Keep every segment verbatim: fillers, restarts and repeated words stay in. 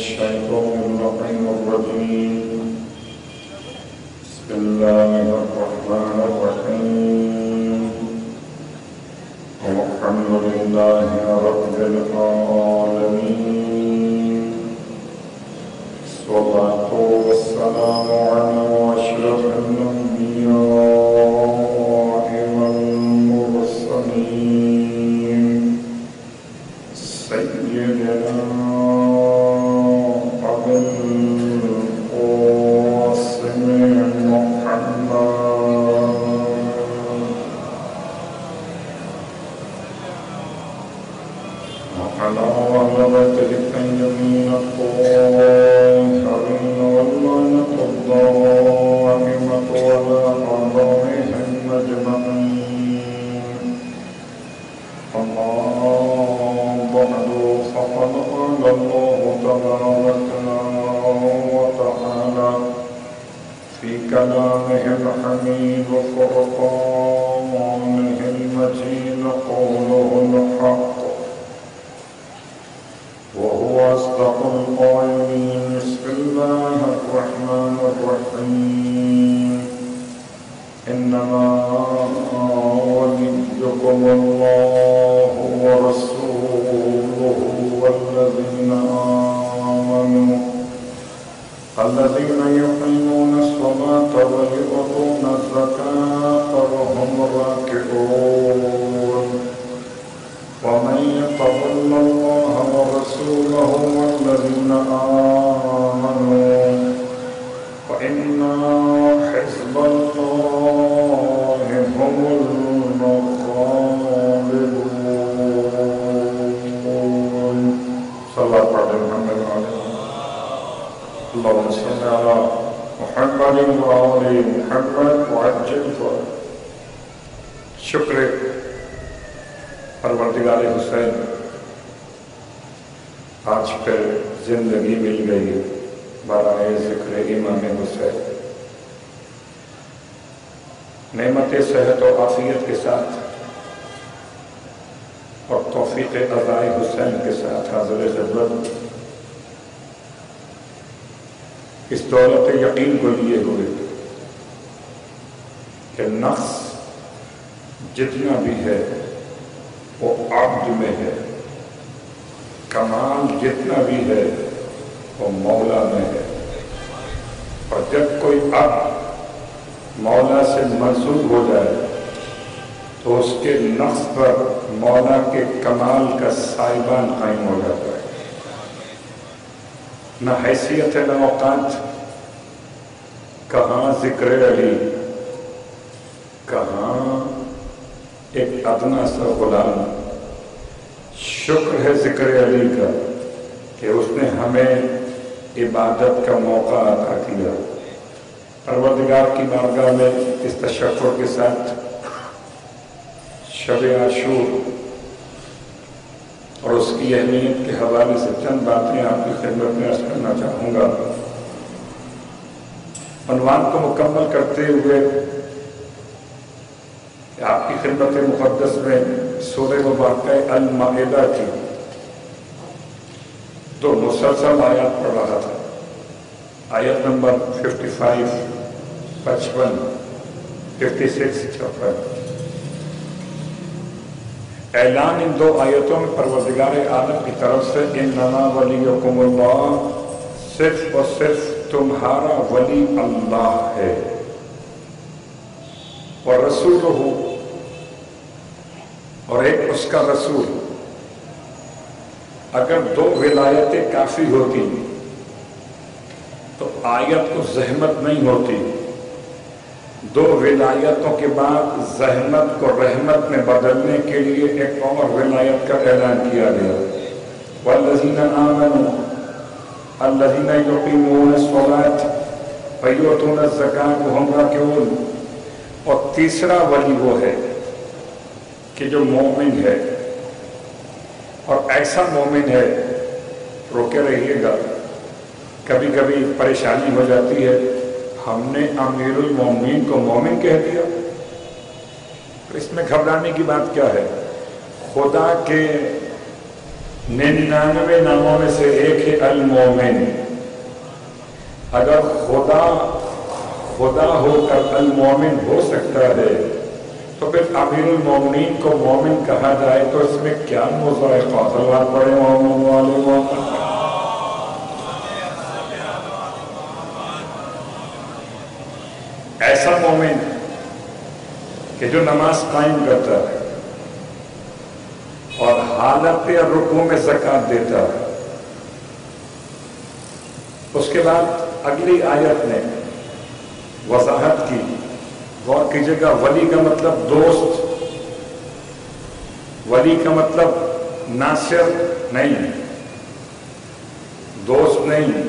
الشيطان اللعين الرجيم. بسم الله الرحمن الرحيم. والحمد لله رب العالمين. الصلاة والسلام على أشرف الأنبياء والمرسلين سيدنا أبي القاسم محمد وعلى ولده الطيبين الطاهرين واللعنة الدائمة على أعدائهم أجمعين. أما بعد فقد قال الله تبارك وتعالى في كلامه الحميد وفرقانه المجيد قوله الحق وهو أصدق القائلين. بسم الله الرحمن الرحيم. إنما وليكم الله ورسوله والذين آمنوا الذين يقيمون الصلاة ويؤتون الزكاة وهم راكعون. ومن يتول الله ورسوله والذين آمنوا فإن حزب الله هم الغالبون. صلى الله عليه وسلم. اللهم صل على محمد وآل محمد وعجل فرجهم. شکر پروردگار حسین، آج پھر زندگی مل گئی برائے ذکر امام حسین. نعمت صحت و عافیت کے ساتھ اور توفیق عزائے حسین کے ساتھ حاضر خدمت اس دولت یقین کو لیے ہوئے کہ نقص جتنا بھی ہے وہ عبد میں ہے، کمال جتنا بھی ہے وہ مولا میں ہے. اور جب کوئی عبد مولا سے منسوب ہو جائے تو اس کے نقص پر مولا کے کمال کا سائبان قائم ہو جاتا ہے. نہ حیثیت ہے نہ اوقات، کہاں ذکر علی، کہاں ایک ادنا سا غلام. شکر ہے ذکر علی کا کہ اس نے ہمیں عبادت کا موقع عطا کیا. پروردگار کی بارگاہ میں اس تشکر کے ساتھ شب عاشور اور اس کی اہمیت کے حوالے سے چند باتیں آپ کی خدمت میں عرض کرنا چاہوں گا. عنوان کو مکمل کرتے ہوئے آپ کی خدمت مقدس میں سورہ مبارکہ المائدہ کی تو مسلسل آیات پڑھ رہا تھا. آیت نمبر ففٹی فائیو، پچپن، ففٹی سکس، چھپن. اعلان ان دو آیتوں میں پروردگار عالم کی طرف سے انما ولیکم اللہ، صرف اور صرف تمہارا ولی اللہ ہے، اور رسول ہو، اور ایک اس کا رسول. اگر دو ولایتیں کافی ہوتی تو آیت کو زحمت نہیں ہوتی. دو ولایتوں کے بعد زحمت کو رحمت میں بدلنے کے لیے ایک اور ولایت کا اعلان کیا گیا. والذین آمنوا الذین یقیمون الصلاۃ ویؤتون الزکاۃ وہم راکعون. اور تیسرا ولی وہ ہے کہ جو مومن ہے، اور ایسا مومن ہے، روکے رہیے گا، کبھی کبھی پریشانی ہو جاتی ہے، ہم نے امیر المومنین کو مومن کہہ دیا. اس میں گھبرانے کی بات کیا ہے؟ خدا کے ننانوے ناموں میں سے ایک ہے المومن. اگر خدا خدا ہو کر المومن ہو سکتا ہے تو پھر امیر المومنین کو مومن کہا جائے تو اس میں کیا مذائقہ. صلوات پڑھیں مومن والے مومن. ایسا مومن کہ جو نماز قائم کرتا ہے اور حالت رکوع میں زکوٰۃ دیتا ہے. اس کے بعد اگلی آیت نے وضاحت کی. غور کیجیے گا, ولی کا مطلب دوست, ولی کا مطلب ناصر نہیں, دوست نہیں,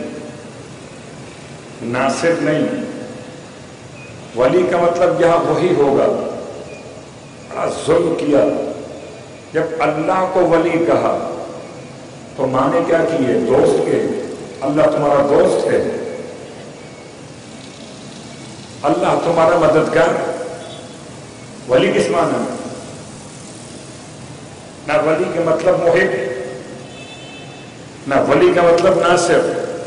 ناصر نہیں. ولی کا مطلب یہاں وہی ہوگا. بڑا ظلم کیا. جب اللہ کو ولی کہا تو مانے کیا کیے؟ دوست کے. اللہ تمہارا دوست ہے, اللہ تمہارا مددگار. ولی کس معنی میں؟ نہ ولی کا مطلب محب, نہ ولی کا مطلب ناصر.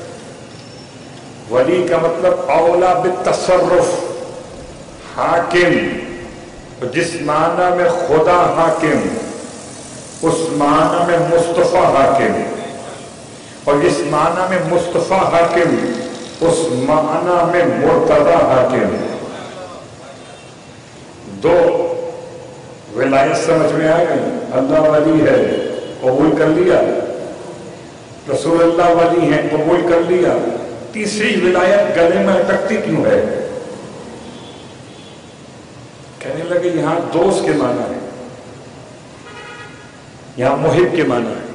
ولی کا مطلب اولا بالتصرف, حاکم. جس معنی میں خدا حاکم اس معنی میں مصطفیٰ حاکم, اور جس معنی میں مصطفیٰ حاکم اس معنی میں مرتضی حاکم. دو ولایت سمجھ میں آ گئی. اللہ ولی ہے, قبول کر لیا. رسول اللہ ولی ہیں, قبول کر لیا. تیسری ولایت گلے میں اٹکتی کیوں ہے؟ کہنے لگے یہاں دوست کے معنی ہے, یہاں محب کے معنی ہے.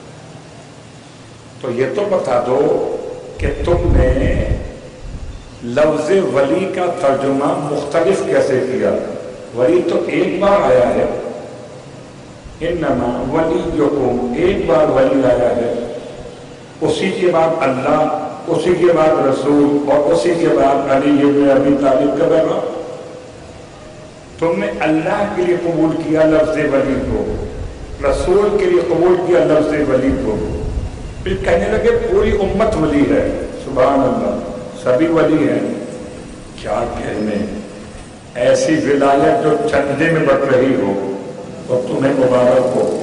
تو یہ تو بتا دو کہ تم نے لفظ ولی کا ترجمہ مختلف کیسے کیا؟ ولی تو ایک بار آیا ہے, انما ولیکم ایک بار ولی آیا ہے, اسی کے بعد اللہ, اسی کے بعد رسول, اور اسی کے بعد علی بن ابی طالب کا پیغام. تم نے اللہ کے لیے قبول کیا لفظ ولی کو, رسول کے لیے قبول کیا لفظ ولی کو, پھر کہنے لگے پوری امت ولی ہے. سبحان اللہ, سبھی ولی ہیں. کیا کہنے, ایسی ولایت جو چندے میں بڑھ رہی ہو تو تمہیں مبارک ہو.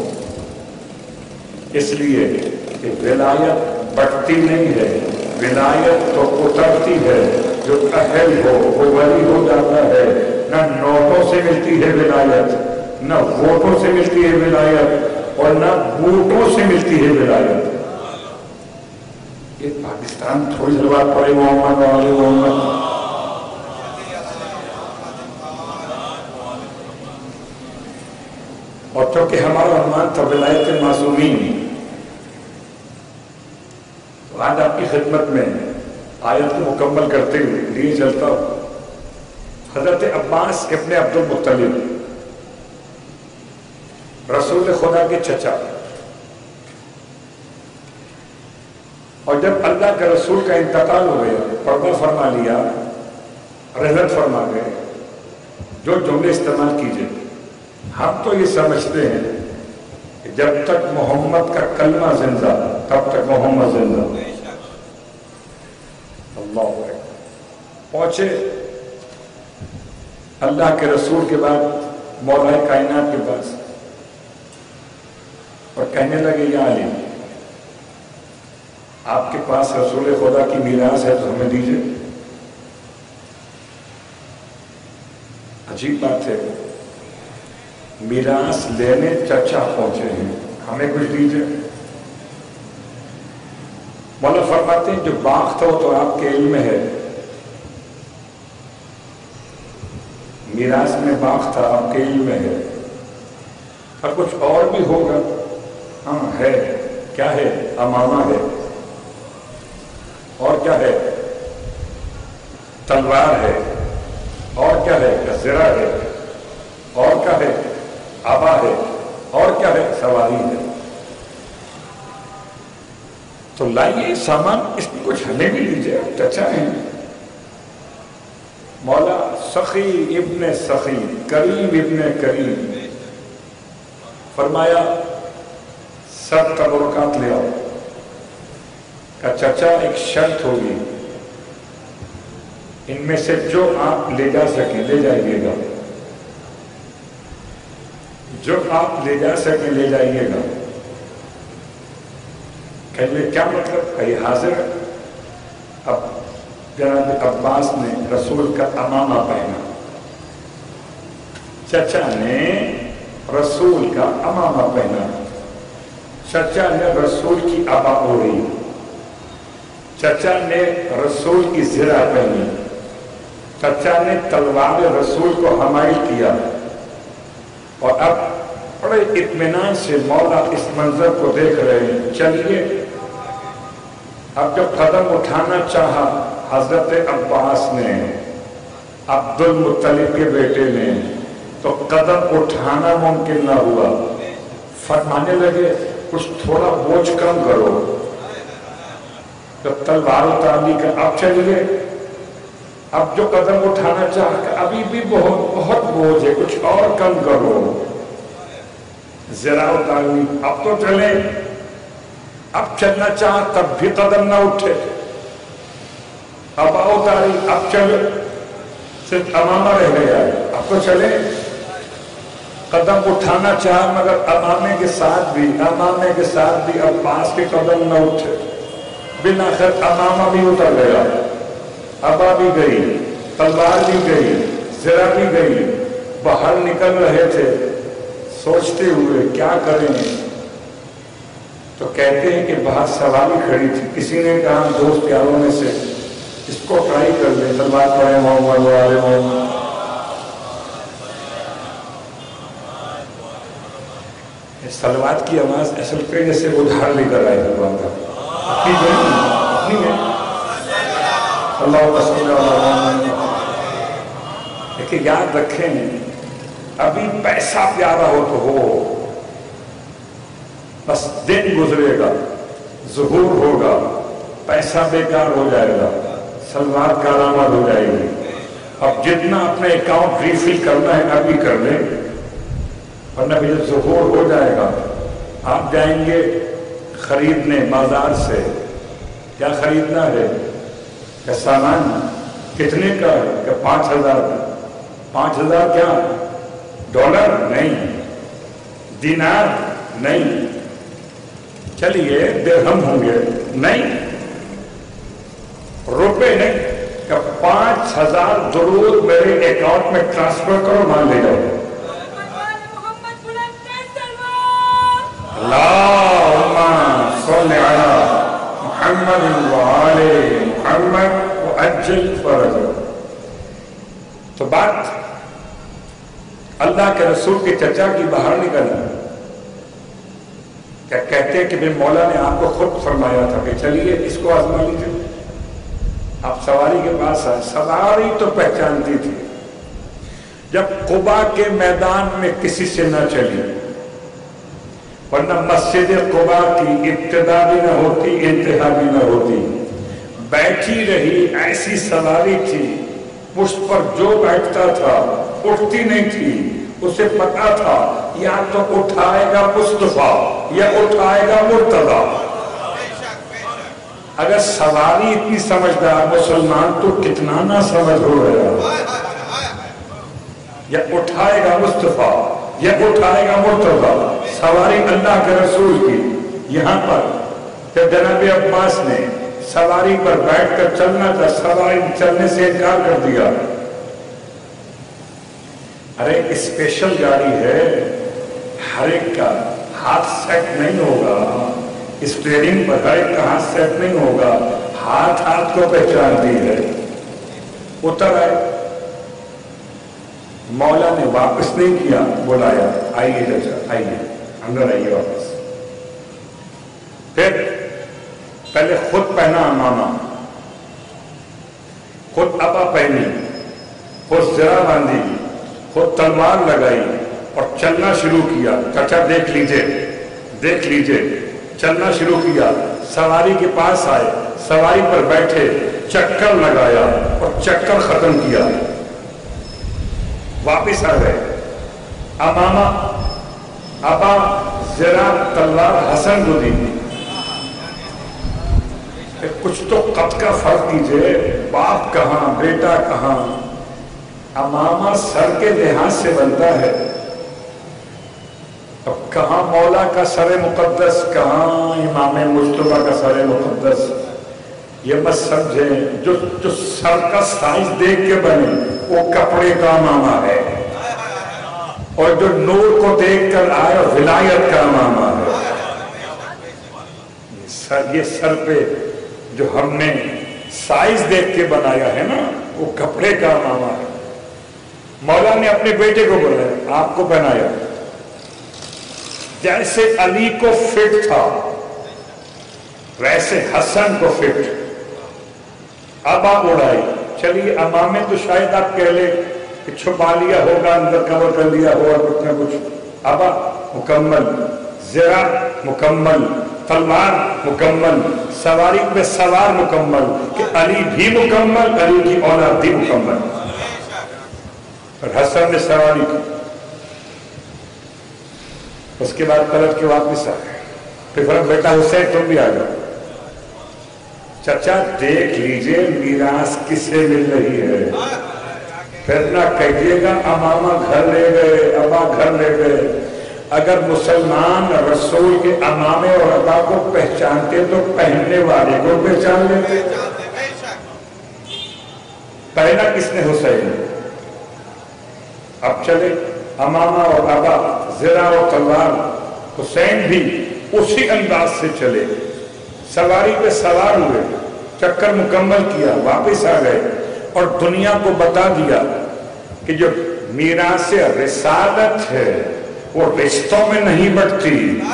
اس لیے کہ ولایت بڑھتی نہیں ہے, ولایت تو اترتی ہے. جو اہل ہو وہ ولی ہو جاتا ہے. نہ نوٹوں سے ملتی ہے ولایت, نہ ووٹوں سے ملتی ہے ولایت, اور نہ بوٹوں سے ملتی ہے ولایت. یہ پاکستان تھوڑی ضرورت پڑے محمد والے محمد. اور چونکہ ہمارا عنوان تھا ولایت معصومین, تو آج آپ کی خدمت میں آیت کو مکمل کرتے ہوئے لیے چلتا ہوں. حضرت عباس ابن عبد المطلب رسول خدا کے چچا, اور جب اللہ کے رسول کا انتقال ہو گیا, پردہ فرما لیا, رحمت فرما گئے, جو جملے استعمال کیجئے. ہم تو یہ سمجھتے ہیں کہ جب تک محمد کا کلمہ زندہ تب تک محمد زندہ. اللہ اکبر. پہنچے اللہ کے رسول کے بعد مولا کائنات کے پاس, اور کہنے لگے یا علی, آپ کے پاس رسول خدا کی میراث ہے تو ہمیں دیجئے. عجیب بات ہے, میراث لینے چچا پہنچے ہیں, ہمیں کچھ دیجئے. مولا فرماتے ہیں جو باغ تھا وہ تو آپ کے علم میں ہے, میراث میں باغ تھا آپ کے علم میں ہے, اور کچھ اور بھی ہوگا. ہاں ہے, کیا ہے؟ امامہ ہے, اور کیا ہے؟ تلوار ہے, اور کیا ہے؟ زرہ ہے, اور کیا ہے؟ آبا ہے, اور کیا ہے؟ سواری ہے. تو لائیے سامان, اس میں کچھ ہمیں بھی لیجیے, چچا ہیں. مولا سخی ابن سخی, کریم ابن کریم, فرمایا सब तबरुकात ले आओ। का चचा एक शर्त होगी, इनमें से जो आप ले जा सकें ले जाइएगा, जो आप ले जा सकें ले जाइएगा। कहिए क्या मतलब? कहीं हाजिर। अब जनाब अब्बास ने रसूल का अमामा पहना, चचा ने रसूल का अमामा पहना, चचा ने रसूल की अबा ओढ़ी, चचा ने रसूल की ज़िरा पहनी, चचा ने तलवार रसूल को हमाइल किया। और अब बड़े इत्मीनान से मौला इस मंजर को देख रहे हैं। चलिए, अब जब कदम उठाना चाहा हजरत अब्बास ने, अब्दुल मुत्तलिब के बेटे ने, तो कदम उठाना मुमकिन ना हुआ। फरमाने लगे कुछ थोड़ा बोझ कम करो। जब तलवार उतारनी का अब चलिए, अब जो कदम उठाना चाह अभी भी बहुत बहुत बोझ है, कुछ और कम करो। जरा उतारनी, अब तो चले। अब चलना चाह तब भी कदम ना उठे। अब उतारी, अब चले, सिर्फ अमामा रह गया, अब तो चले। कदम उठाना चाह मगर अमामे के साथ भी अमामे के साथ भी अब पास के कदम न उठे। बिना खैर अमामा भी उतर गया, अबा भी गई, तलवार भी गई, ज़रा भी गई। बाहर निकल रहे थे सोचते हुए क्या करें, तो कहते हैं कि बाहर सवारी खड़ी थी। किसी ने कहा दोस्त यारों में से इसको ट्राई कर ले, तलवार पड़े मोहम्मद वाले मोहम्मद। सलवात की आवाज असल पे जैसे उधार लेकर आए भगवान का, अपनी अपनी है। देखिए याद रखें, अभी पैसा प्यारा हो तो हो, बस दिन गुजरेगा, ज़ुहूर होगा, पैसा बेकार हो जाएगा, सलवार कारामद हो जाएगी। अब जितना अपने अकाउंट रीफिल करना है अभी कर लें, वरना भी जब ज़ुहूर हो जाएगा आप जाएंगे खरीदने बाजार से। क्या खरीदना है? क्या सामान कितने का है? क्या पांच हजार पांच हजार क्या डॉलर? नहीं। दिनार? नहीं। चलिए दिरहम होंगे? नहीं। रुपए नहीं। क्या पांच हजार जरूर मेरे अकाउंट में ट्रांसफर करो, मान ले जाओ। अल्लाहुम्मा सल्ली अला मुहम्मद व आले मुहम्मद व अज्जिल फरजहु। तो बात अल्लाह के रसूल के चचा की बाहर निकला। क्या कहते हैं कि भाई मौला ने आपको खुद फरमाया था कि चलिए इसको आजमा लीजिए। आप सवारी के पास आए, सवारी तो पहचानती थी। जब कुबा के मैदान में किसी से न चली, वरना मस्जिद कुबा की इब्तिदा भी न होती, इंतहा भी न होती। बैठी रही ऐसी सवारी थी, उस पर जो बैठता था उठती नहीं थी। उसे पता था या तो उठाएगा मुस्तफा या उठाएगा मुर्तजा। अगर सवारी इतनी समझदार, मुसलमान तो कितना ना समझ हो गया। या उठाएगा मुस्तफा या उठाएगा मुर्तजा। सवारी अल्लाह के रसूल की। यहाँ पर जब जनाब अब्बास ने सवारी पर बैठकर चलना था, सवारी चलने से इनकार कर दिया। अरे स्पेशल गाड़ी है, हर एक का हाथ सेट नहीं होगा, स्टीयरिंग पर हर एक का हाथ सेट नहीं होगा। हाथ हाथ को पहचानती है। उतर आए, मौला ने वापस नहीं किया, बुलाया, आइए चाचा आइए, अंदर आइए वापस। फिर पहले खुद पहना अमामा, खुद अबा पहनी, खुद ज़रा बांधी, खुद तलवार लगाई और चलना शुरू किया। चाचा देख लीजिए, देख लीजिए, चलना शुरू किया। सवारी के पास आए, सवारी पर बैठे, चक्कर लगाया और चक्कर खत्म किया। वापिस आ गए। अमामा, अबा, زرا تلوار حسن کو دی تھی. کچھ تو قد کا فرق کیجئے، باپ کہاں بیٹا کہاں. امامہ سر کے لحاظ سے بنتا ہے، اب کہاں مولا کا سر مقدس، کہاں امام مجتبیٰ کا سر مقدس. یہ مت سمجھیں جو جو سر کا سائز دیکھ کے بنے وہ کپڑے کا امامہ ہے، اور جو نور کو دیکھ کر آیا ولایت کا امامہ ہے. سر یہ سر پہ جو ہم نے سائز دیکھ کے بنایا ہے نا وہ کپڑے کا امامہ ہے. مولا نے اپنے بیٹے کو بولا آپ کو پہنایا، جیسے علی کو فٹ تھا ویسے حسن کو فٹ. اب آپ اڑائی چلیے امامے تو شاید آپ کہہ لیں کہ چھپا لیا ہوگا، اندر کور کر لیا ہوگا کچھ نہ کچھ. اب مکمل، زرا مکمل، تلوار مکمل، سواری پہ سوار مکمل، کہ علی بھی مکمل، علی کی اولاد بھی مکمل. اور حسن نے سواری کی. اس کے بعد پلٹ کے واپس آ گئے. پھر فرق بیٹا حسین تم بھی آ جاؤ. چچا دیکھ لیجئے میراث کسے مل رہی ہے. پھر نہ کہیے گا امامہ گھر لے گئے، ابا گھر لے گئے. اگر مسلمان رسول کے امامے اور ابا کو پہچانتے تو پہننے والے کو پہچان لیتے. پہلا کس نے حسین. اب چلے امامہ اور ابا، زرا اور تلوار. حسین بھی اسی انداز سے چلے، سواری پہ سوار ہوئے، چکر مکمل کیا، واپس آ گئے اور دنیا کو بتا دیا کہ جو میراث رسالت ہے وہ رشتوں میں نہیں بٹتی.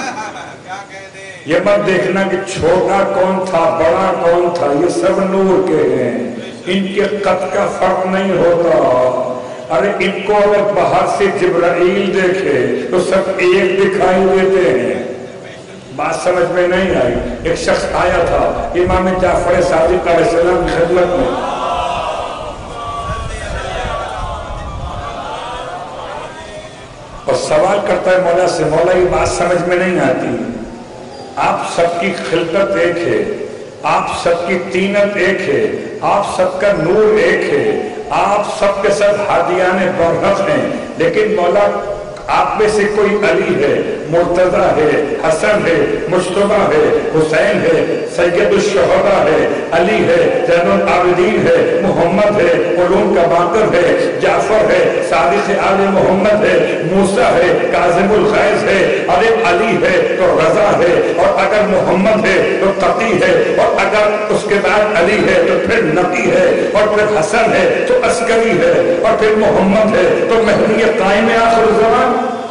یہ مت دیکھنا کہ چھوٹا کون تھا بڑا کون تھا، یہ سب نور کے ہیں، ان کے قد کا فرق نہیں ہوتا. ارے ان کو اگر باہر سے جبرائیل دیکھے تو سب ایک دکھائی دیتے ہیں. بات سمجھ میں نہیں آئی. ایک شخص آیا تھا امام جعفر صادق علیہ السلام کی خدمت میں، اور سوال کرتا ہے مولا سے، مولا یہ بات سمجھ میں نہیں آتی، آپ سب کی خلقت ایک ہے، آپ سب کی تینت ایک ہے، آپ سب کا نور ایک ہے، آپ سب کے سب ہادیان برحق ہیں، لیکن مولا آپ میں سے کوئی علی ہے، مرتضی ہے، حسن ہے، مجتبیٰ ہے، حسین ہے، سید الشہداء ہے، علی ہے، زین العابدین ہے، محمد ہے، علوم کا باقر ہے، جعفر ہے، صادق آل محمد ہے، موسیٰ ہے، کاظم الغیظ ہے. ارے علی ہے تو رضا ہے، اور اگر محمد ہے تو تقی ہے، اور اگر اس کے بعد علی ہے تو پھر نقی ہے، اور پھر حسن ہے تو عسکری ہے، اور پھر محمد ہے تو مہدی قائم آخر الزمان.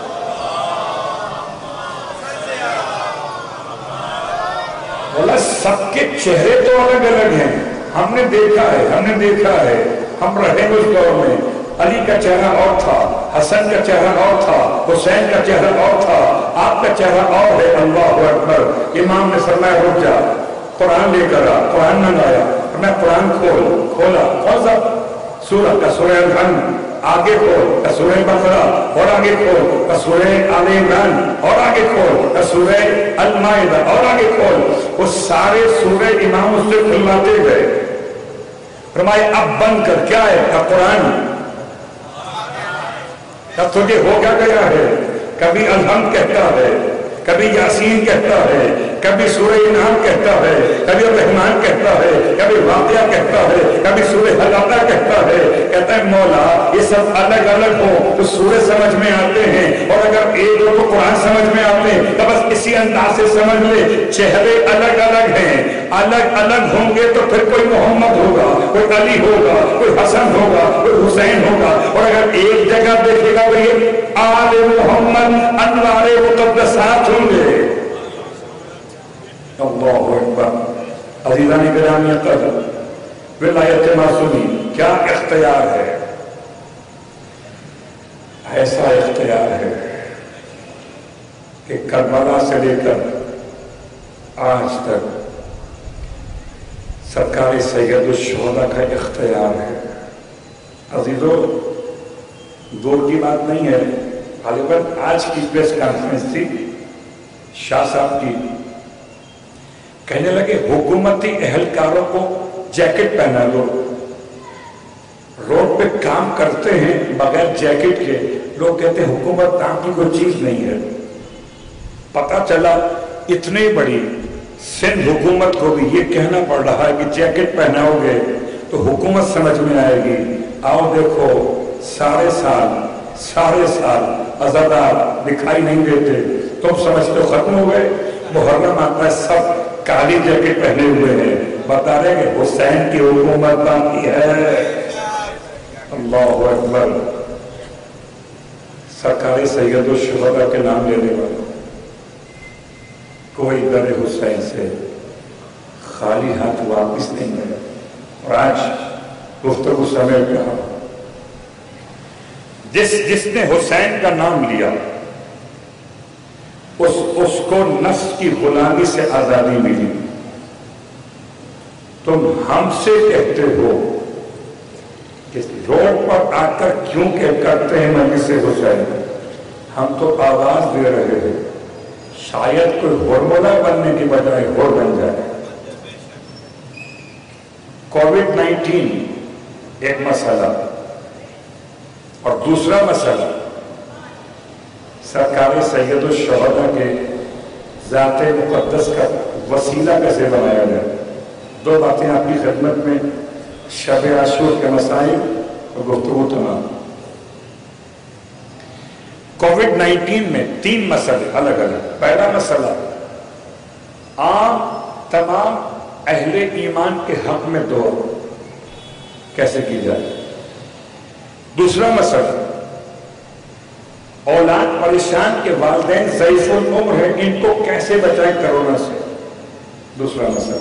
بولا سب کے چہرے تو الگ الگ ہیں. ہم نے دیکھا ہے، ہم نے دیکھا ہے، ہم رہے اس دور میں. علی کا چہرہ اور تھا، حسن کا چہرہ اور تھا، حسین کا چہرہ اور تھا، آپ کا چہرہ اور ہے. اللہ اکبر. امام نے فرمایا رک جا، قرآن لے کر آ. قرآن منگایا، میں قرآن کھول. کھولا کون سا سورہ کا؟ سورہ الحمد. آگے کھول سورہ بقرہ، اور آگے کھول سورہ آل عمران، اور آگے کھول سورہ المائدہ، اور آگے کھول. وہ سارے سورہ امام اس سے کھلواتے گئے. فرمائے اب بند کر. کیا ہے؟ کا قرآن. اب تجھے ہو کیا گیا ہے؟ کبھی الحمد کہتا ہے، کبھی یاسین کہتا ہے، کبھی سورہ انعام کہتا ہے، کبھی الرحمن کہتا ہے، کبھی واقعہ کہتا ہے، کبھی سورہ حلاقہ کہتا ہے. کہتا ہے مولا یہ سب الگ الگ ہو تو سورہ سمجھ میں آتے ہیں، اور اگر ایک دو تو قرآن سمجھ میں آتے ہیں، تو بس اسی انداز سے سمجھ لے. چہرے الگ الگ ہیں، الگ الگ ہوں گے تو پھر کوئی محمد ہوگا، کوئی علی ہوگا، کوئی حسن ہوگا، کوئی حسین ہوگا. اور اگر ایک جگہ دیکھے گا وہ آل محمد انوار مقدسات ہوں گے. اللہ اکبر. عزیزان گرامی قدر، ولایت معصومی کیا اختیار ہے. ایسا اختیار ہے کہ کربلا سے لے کر آج تک سرکار سید الشہداء کا اختیار ہے. عزیزو دور کی بات نہیں ہے. غالباً آج کی پریس کانفرنس تھی، شاہ صاحب کی، کہنے لگے حکومتی اہلکاروں کو جیکٹ پہنا دو، روڈ پہ کام کرتے ہیں بغیر جیکٹ کے، لوگ کہتے ہیں حکومت نام کی کوئی چیز نہیں ہے۔ پتہ چلا اتنی بڑی سندھ حکومت کو بھی یہ کہنا پڑ رہا ہے کہ جیکٹ پہناؤ گے تو حکومت سمجھ میں آئے گی۔ آؤ دیکھو سارے سال سارے سال عزادار دکھائی نہیں دیتے، تم سمجھتے ہو ختم ہو گئے؟ محرم آتا ہے سب کالی جیکٹ پہنے ہوئے ہیں، بتا رہے کہ حسین کی حکومت باقی ہے۔ اللہ اکبر۔ سرکار سید الشہداء کے نام لینے والا کوئی در حسین سے خالی ہاتھ واپس نہیں گیا۔ اور آج گفتگو سمیٹ کہا، جس جس نے حسین کا نام لیا اس اس کو نفس کی غلامی سے آزادی ملی۔ تم ہم سے کہتے ہو کہ روڈ پر آ کر کیوں کہ کرتے ہیں مجلس حسین، ہم تو آواز دے رہے ہیں، شاید کوئی ہرمولا بننے کی بجائے ہور بن جائے۔ کووڈ نائنٹین ایک مسئلہ، اور دوسرا مسئلہ سرکار سید الشہداء کے ذات مقدس کا وسیلہ کیسے بنایا جائے۔ دو باتیں آپ کی خدمت میں، شب عاشور کے مسائل اور گفتگو تمام۔ کووڈ نائنٹین میں تین مسئلے الگ الگ۔ پہلا مسئلہ عام تمام اہل ایمان کے حق میں دعا کیسے کی جائے۔ دوسرا مسئلہ اولاد پریشان کے والدین ضعیف العمر ہیں، ان کو کیسے بچائیں کرونا سے۔ دوسرا مسئلہ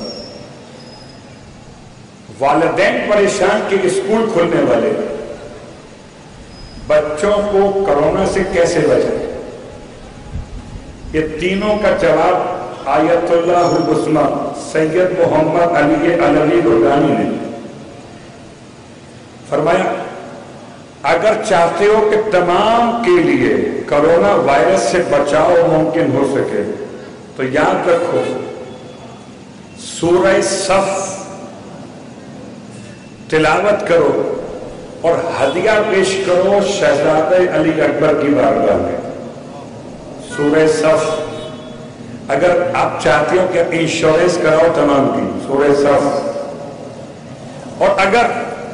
والدین پریشان کے اسکول کھلنے والے بچوں کو کرونا سے کیسے بچائیں۔ یہ تینوں کا جواب آیت اللہ العظمی سید محمد علی علوی گردانی نے فرمایا، اگر چاہتے ہو کہ تمام کے لیے کرونا وائرس سے بچاؤ ممکن ہو سکے تو یاد رکھو سورہ صف تلاوت کرو اور ہدیہ پیش کرو شہزادہ علی اکبر کی بارگاہ میں۔ سورہ صف، اگر آپ چاہتے ہو کہ انشورنس کراؤ تمام کی، سورہ صف۔ اور اگر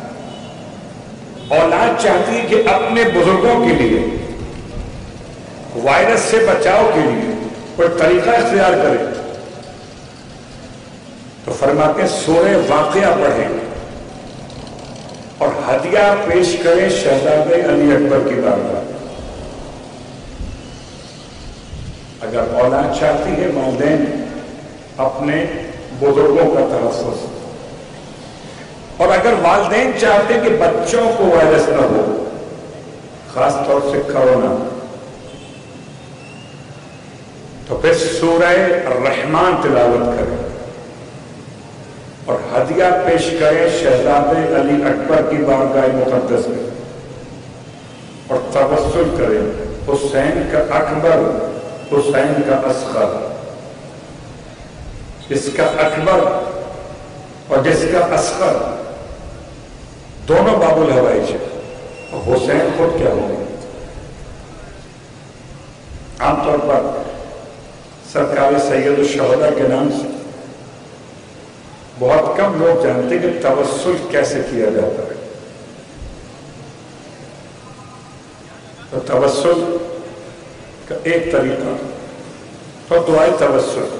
اولاد چاہتی ہے کہ اپنے بزرگوں کے لیے وائرس سے بچاؤ کے لیے کوئی طریقہ اختیار کرے تو فرماتے ہیں سورہ واقعہ پڑھیں اور ہدیہ پیش کریں شہزادہ علی اکبر کی بارگاہ۔ اگر اولاد چاہتی ہے والدین اپنے بزرگوں کا تحفظ، اور اگر والدین چاہتے کہ بچوں کو وائرس نہ ہو، خاص طور سے کرونا، تو پھر سورہ الرحمن تلاوت کریں اور ہدیہ پیش کریں شہزادہ علی اکبر کی بارگاہ مقدس میں، اور توسل کریں حسین کا اکبر حسین کا اصغر، جس کا اکبر اور جس کا اصغر دونوں باب الحوائج ہیں، حسین خود کیا ہوں گے۔ عام طور پر سرکار سید الشہداء کے نام سے بہت کم لوگ جانتے کہ توسل کیسے کیا جاتا ہے۔ تو توسل کا ایک طریقہ تو دعائے توسل،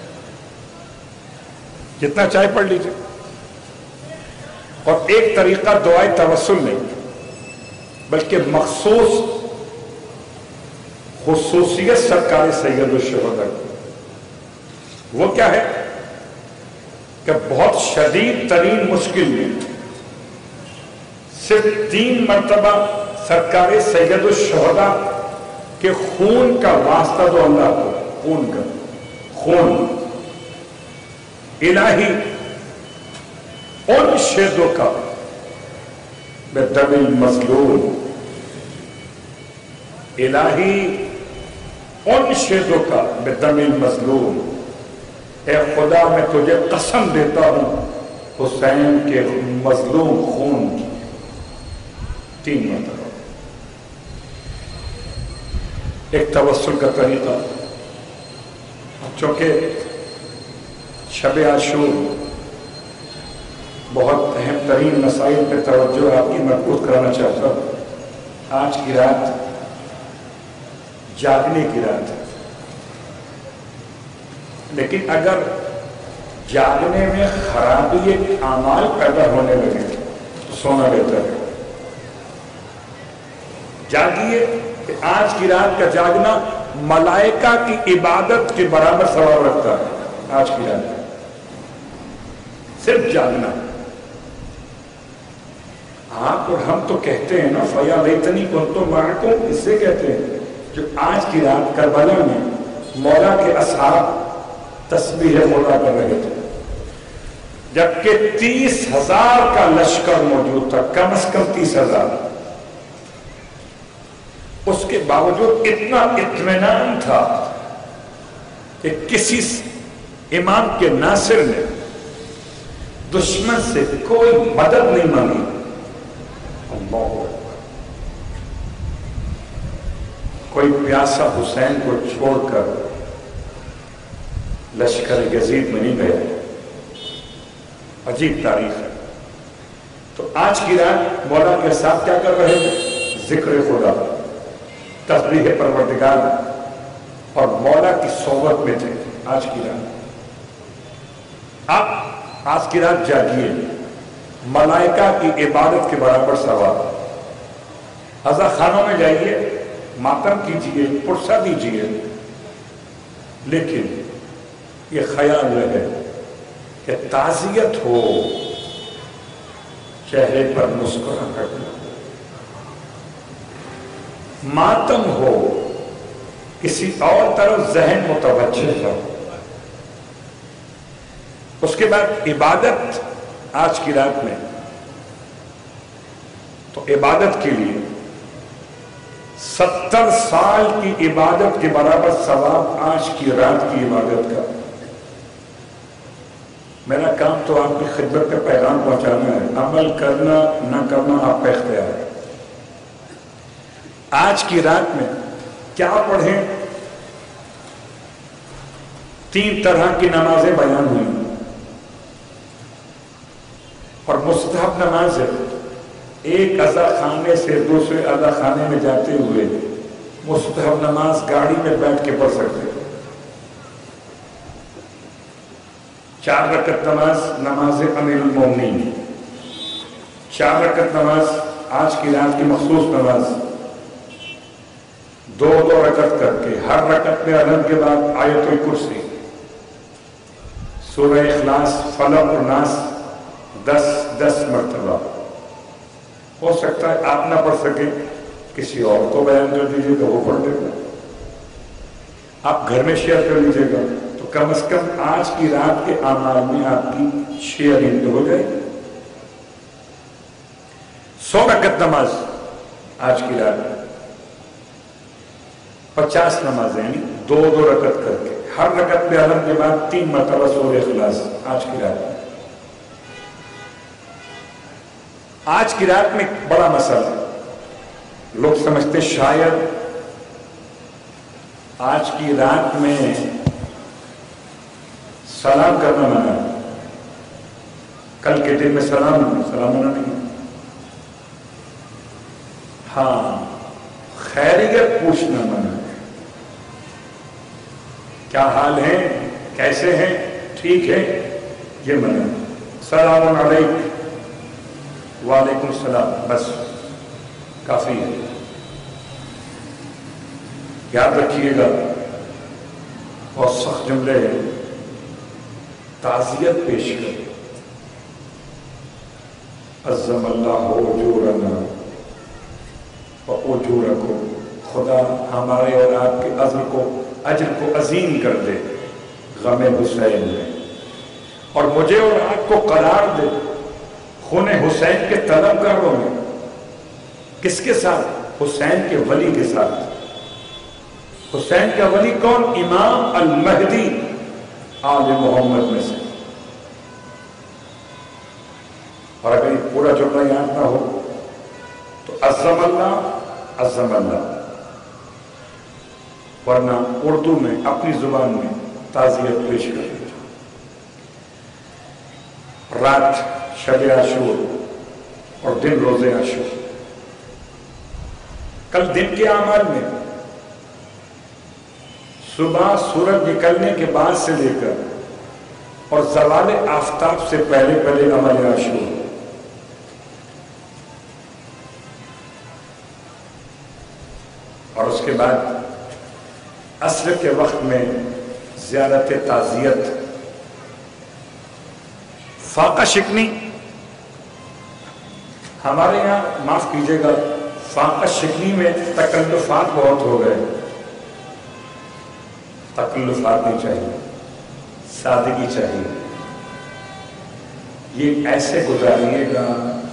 جتنا چاہے پڑھ لیجیے، اور ایک طریقہ دعائے توسل نہیں بلکہ مخصوص خصوصیت سرکار سید الشہداء، وہ کیا ہے کہ بہت شدید ترین مشکل میں صرف تین مرتبہ سرکار سید الشہداء کہ خون کا واسطہ دو اللہ کو، خون کا خون الہی انشدک بدم المظلوم، الہی انشدک بدم المظلوم، اے خدا میں تجھے قسم دیتا ہوں حسین کے مظلوم خون کی. تین مرتبہ. ایک توسل کا طریقہ، چونکہ شب عاشور بہت اہم ترین مسائل پہ توجہ آپ کی مرکوز کرانا چاہتا ہوں. آج کی رات جاگنے کی رات ہے، لیکن اگر جاگنے میں خرابی اعمال پیدا ہونے لگے تو سونا بہتر ہے. جاگیے کہ آج کی رات کا جاگنا ملائکہ کی عبادت کے برابر ثواب رکھتا ہے. آج کی رات صرف جاگنا. آپ اور ہم تو کہتے ہیں نا فیا لیتنی کنت معکم، اس سے کہتے ہیں جو آج کی رات کربلا میں مولا کے اصحاب تسبیح مولا کر رہے تھے، جبکہ تیس ہزار کا لشکر موجود تھا، کم از کم تیس ہزار. اس کے باوجود اتنا اطمینان تھا کہ کسی امام کے ناصر نے دشمن سے کوئی مدد نہیں مانگی. اللہ، کوئی پیاسا حسین کو چھوڑ کر لشکر یزید میں نہیں گیا. عجیب تاریخ ہے. تو آج کی رات مولا کے ساتھ کیا کر رہے ہیں؟ ذکر خدا، تسبیح پروردگار اور مولا کی صحبت میں تھے. آج کی رات آپ آج کی رات جاگیے، ملائکہ کی عبادت کے برابر ثواب. عزا خانوں میں جائیے، ماتم کیجیے، پرسہ دیجیے، لیکن یہ خیال رہے کہ تعزیت ہو، چہرے پر مسکراہٹ ہو، ماتم ہو، کسی اور طرف ذہن متوجہ ہو. اس کے بعد عبادت آج کی رات میں، تو عبادت کے لیے ستر سال کی عبادت کے برابر ثواب آج کی رات کی عبادت کا. میرا کام تو آپ کی خدمت پہ پیغام پہنچانا ہے، عمل کرنا نہ کرنا آپ کا اختیار ہے. آج کی رات میں کیا پڑھیں؟ تین طرح کی نمازیں بیان ہوئی اور مستحب نماز ہے. ایک عزا خانے سے دوسرے عزا خانے میں جاتے ہوئے مستحب نماز گاڑی میں بیٹھ کے پڑھ سکتے ہیں. چار رکعت نماز نماز امیر المومنین، چار رکعت نماز آج کی رات کی مخصوص نماز، دو دو رکعت کر کے ہر رکعت میں اذان کے بعد آیت الکرسی، سورہ اخلاص، فلق اور ناس دس دس مرتبہ. ہو سکتا ہے آپ نہ پڑھ سکیں، کسی اور کو بیان کر دیجیے گا، وہ پڑھ دے گا. آپ گھر میں شیئر کر لیجیے گا تو کم از کم آج کی رات کے اعمال میں آپ کی شیئرنگ ہو جائے گی. سو رکعت نماز آج کی رات میں، پچاس نمازیں یعنی دو دو رکعت کر کے ہر رکعت میں اذان کے بعد تین مرتبہ سورہ اخلاص آج کی رات میں. آج کی رات میں ایک بڑا مسئلہ ہے. لوگ سمجھتے شاید آج کی رات میں سلام کرنا منع ہے، کل کے دن میں سلام سلام منع نہیں. ہاں، خیریت پوچھنا منع ہے. کیا حال ہے، کیسے ہیں، ٹھیک ہے، یہ منع ہے. سلام علیکم، وعلیکم السلام، بس کافی ہے. یاد رکھیے گا. اور سخت جملے ہیں، تعزیت پیش کر. عظم اللہ اجورنا واجورکم، خدا ہمارے اور آپ کے اجر کو اجر کو عظیم کر دے غم حسین میں، اور مجھے اور آپ کو قرار دے خون حسین کے طلبگاروں میں. کس کے ساتھ؟ حسین کے ولی کے ساتھ. حسین کا ولی کون؟ امام المہدی آل محمد میں سے. اور اگر یہ پورا جملہ یاد نہ ہو تو عظم اللہ عظم اللہ، ورنہ اردو میں اپنی زبان میں تعزیت پیش کر دیں. رات شب عاشور اور دن روز عاشور. کل دن کے اعمال میں صبح سورج نکلنے کے بعد سے لے کر اور زوال آفتاب سے پہلے پہلے عمل عاشور، اور اس کے بعد عصر کے وقت میں زیارت تعزیت. فاقہ شکنی ہمارے یہاں معاف کیجیے گا، فاقہ شکنی میں تکلفات بہت ہو گئے. تکلفات نہیں چاہیے، سادگی چاہیے. یہ ایسے گزاریے گا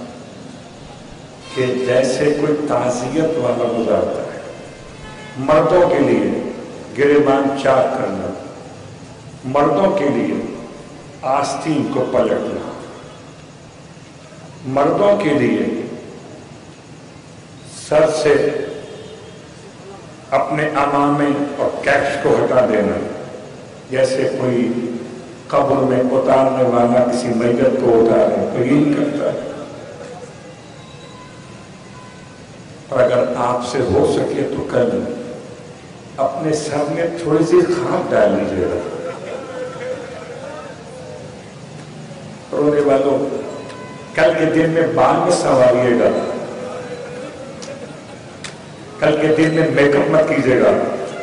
کہ جیسے کوئی تعزیت والا گزارتا ہے. مردوں کے لیے گریبان چاک کرنا، مردوں کے لیے آستین کو پلٹنا، مردوں کے لیے سر سے اپنے امامے اور کیپس کو ہٹا دینا، جیسے کوئی قبر میں اتارنے والا کسی میت کو اتارے تو یہی کرتا ہے. اور اگر آپ سے ہو سکے تو کل اپنے سر میں تھوڑی سی خاک ڈال لیجیے گا. رونے والوں کل کے دن میں بال میں سنواریے گا، کل کے دن میں میک اپ مت کیجیے گا،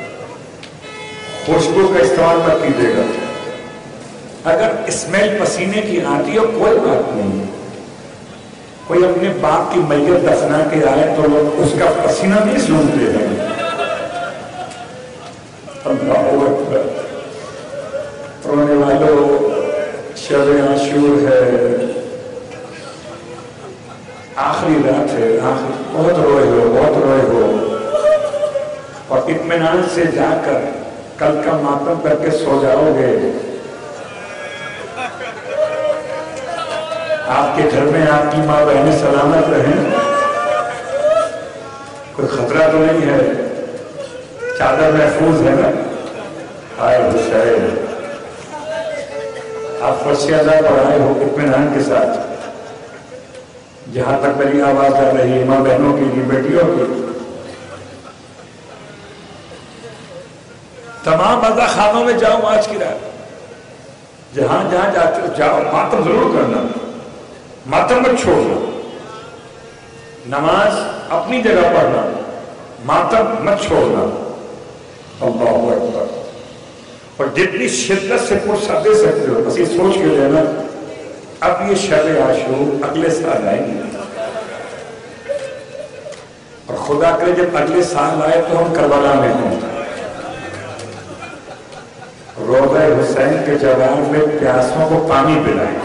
خوشبو کا استعمال مت کیجیے گا. اگر اسمیل پسینے کی آتی ہو کوئی بات نہیں، کوئی اپنے باپ کی میت دفنا کے آئے تو لوگ اس کا پسینہ نہیں سونتے ہیں. اللہ اکبر. رونے والوں شب عاشور ہے، آخری رات ہے، آخری بہت روئے ہو بہت روئے ہو اور اطمینان سے جا کر کل کا ماتم کر کے سو جاؤ گے. آپ کے گھر میں آپ کی ماں بہنیں سلامت رہیں، کوئی خطرہ تو نہیں ہے، چادر محفوظ ہے نا. ہائے حسین، آپ فرش ادا پر آئے ہو اطمینان کے ساتھ. جہاں تک میری آواز آ رہی ہے ماں بہنوں کی لیے، بیٹیوں کی، تمام مزہ خانوں میں جاؤ آج کی رات، جہاں جہاں جاتے ہو جاؤ، ماتم ضرور کرنا، ماتم مت چھوڑنا. نماز اپنی جگہ پڑھنا، ماتم مت چھوڑنا. اللہ اکبر. اور جتنی شدت سے پرسہ دے سکتے ہو بس یہ سوچ کے لینا اب یہ شب عاشور اگلے سال آئیں گے، اور خدا کرے جب اگلے سال آئے تو ہم کربلا میں ہوں، روضہ حسین کے جواب میں پیاسوں کو پانی پلائیں.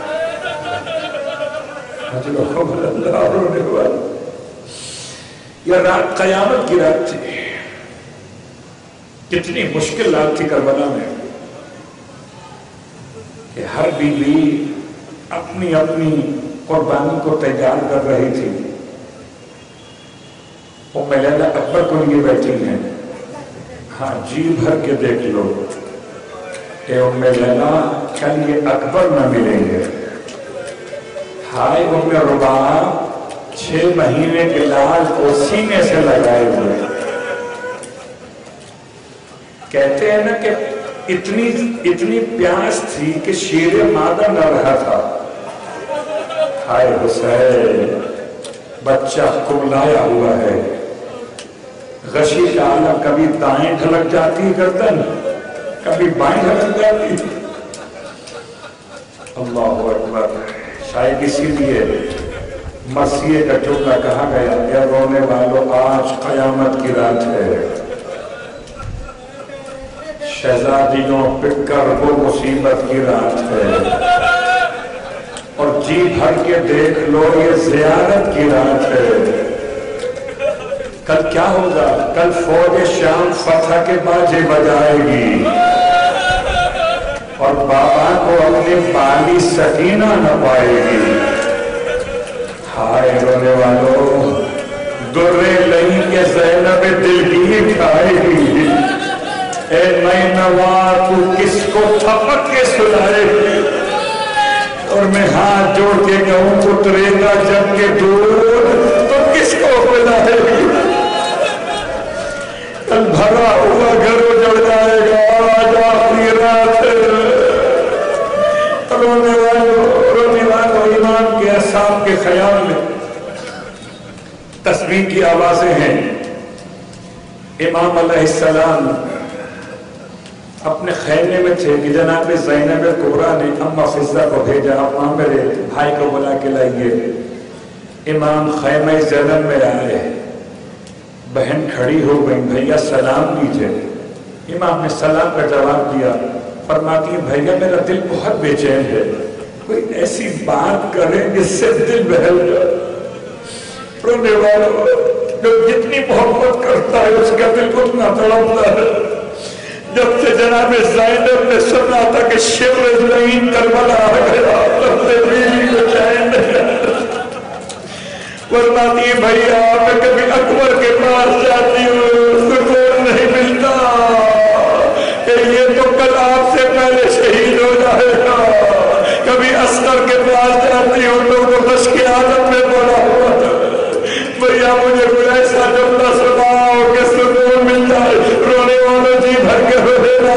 یہ رات قیامت کی رات تھی. کتنی مشکل رات تھی کربلا میں کہ ہر بیوی اپنی اپنی قربانی کو تیار کر رہی تھی. ام لیلہ اکبر کو لیے بیٹھی ہیں. ہاں جی بھر کے دیکھ لو کہ ام لیلہ کل یہ اکبر نہ ملیں گے. ہائے ام رباعہ چھ مہینے کے لال کو سینے سے لگائے ہوئے. کہتے ہیں نا کہ اتنی اتنی پیاس تھی کہ شیر مادہ نہ رہا تھا. ہائے حسین، بچہ کملایا ہوا ہے، غشی کا عالم، کبھی دائیں ڈھلک جاتی گردن، کبھی بائیں ڈھلک جاتی. اللہ اکبر. شاید اسی لیے مسیح کا جملہ کہا گیا، اے رونے والوں آج قیامت کی رات ہے. شہزادیوں پٹ کر وہ مصیبت کی رات ہے، اور جی بھر کے دیکھ لو یہ زیارت کی رات ہے. کل کیا ہوگا؟ کل فوج شام فتح کے باجے بجائے گی اور بابا کو اپنے بالی سکینہ نہ پائے گی۔ ہائے رونے والوں، درے لئی کے زینب دل کی کھائے گی۔ اے نینوا تو کس کو تھپک کے سلائے گی؟ اور میں ہاتھ جوڑ کے کہوں اترے گا جب کے دور تو کس کو پلائے گی؟ کل بھرا ہوا گھر اجڑ جائے گا، آج آخری رات ہے۔ رونے والوں رونے والوں ایمان کے اصحاب کے خیال میں تسبیح کی آوازیں ہیں۔ امام علیہ السلام اپنے خیمے میں تھے کہ جناب زینب کبریٰ نے اما فضہ کو بھیجا، اما میرے بھائی کو بلا کے لائیے۔ امام خیمہ زینب میں آئے، بہن کھڑی ہو گئی، بھیا سلام دیجئے۔ امام نے سلام کا جواب دیا، فرماتی ہے بھیا میرا دل بہت بے چین ہے، کوئی ایسی بات کرے جس سے دل بہل جائے۔ رونے والوں، جو جتنی محبت کرتا ہے اس کا دل اتنا تڑپتا ہے۔ جب سے جناب زینب نے سنا تھا کہ شبر زمین کربلا آ گیا، تب سے بیوی کو چین نہیں۔ فرماتی ہے بھیا میں کبھی اکبر کے پاس جاتی ہوں، سکون نہیں ملتا کہ یہ تو کل آپ سے پہلے شہید ہو جائے گا۔ کبھی اصغر کے پاس جاتی ہوں تو وہ مشق عادت میں بولا ہوا تھا، بھیا مجھے کوئی ایسا جملہ سناؤ کہ سکون مل جائے۔ رونے والوں جی بھر کے رو دینا۔